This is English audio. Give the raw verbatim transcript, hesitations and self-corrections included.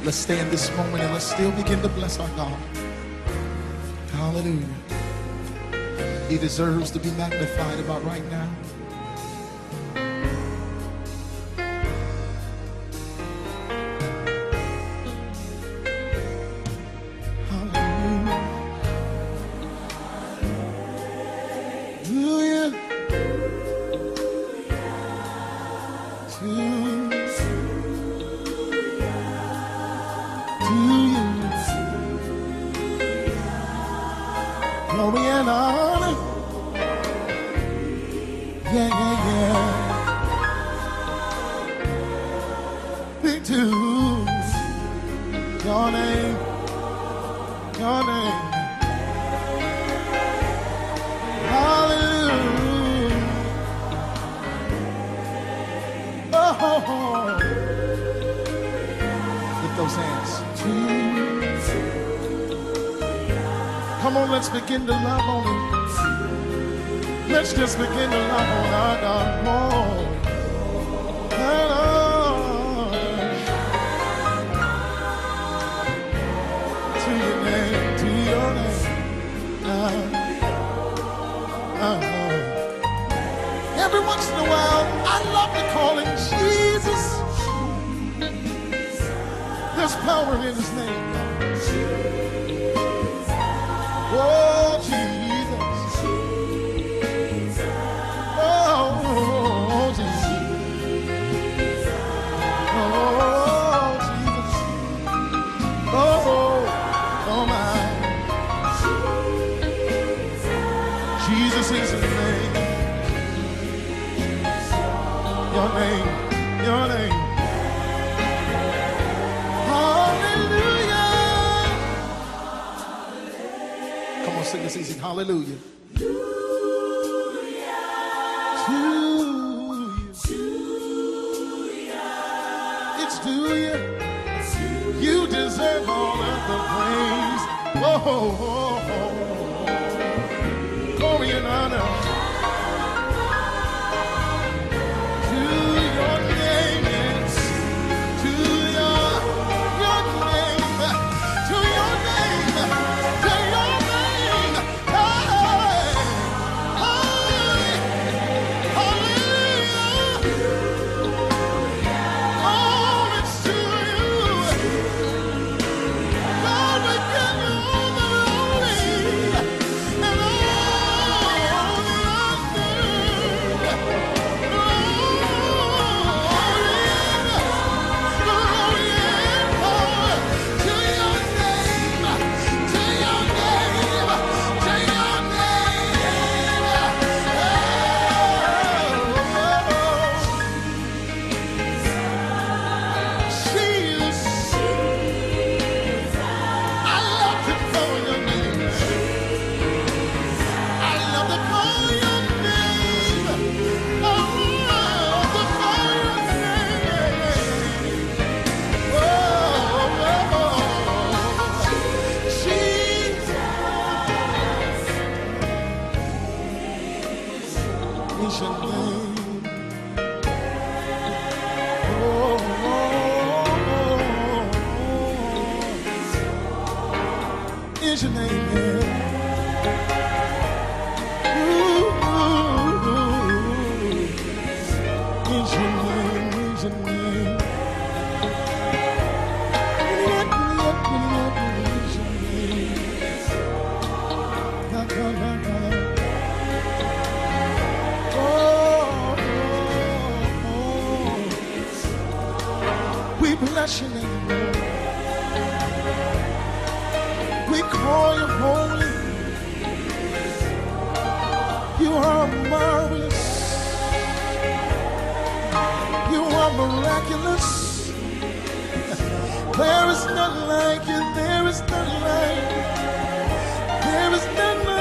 Let's stay in this moment and let's still begin to bless our God. Hallelujah. He deserves to be magnified about right now. Glory and honor. Yeah, yeah, yeah. Big to your name, your name. Hallelujah. Oh, oh, oh. Lift those hands. Come on, let's begin to love on him. Let's just begin to love on our God. Oh, to your name, to your name. Uh, uh. Every once in a while, I love to call him Jesus. There's power in his name. Oh, Jesus. Oh, Jesus. Oh, Jesus. Oh, oh, my. Jesus is his name. Your name. Your name. Sing this easy. Hallelujah. Hallelujah. To you. It's to you. You deserve all of the praise. Oh, oh, oh. Glory and honor. To your name, yes. To your, your name. To your name. To your is your name, yeah. Ooh, ooh, ooh. Is your name, is your name. Is your name. Oh, oh, oh. We bless your name, Lord. We call you holy. You are marvelous. You are miraculous. There is none like you. There is none like you. There is none like you.